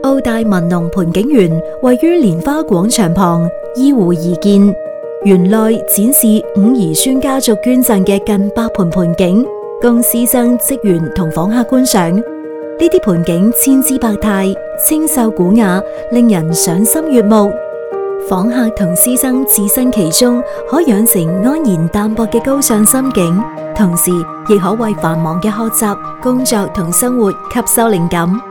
澳大文龍盆景園位於蓮花廣場旁，依湖而建。園內展示伍宜孫家族捐贈嘅近100盆盆景，供師生、職員同訪客觀賞。呢啲盆景千姿百態，清秀古雅，令人賞心悅目。訪客同師生置身其中，可養成安然淡泊嘅高尚心境，同時亦可為繁忙嘅學習、工作同生活吸收靈感。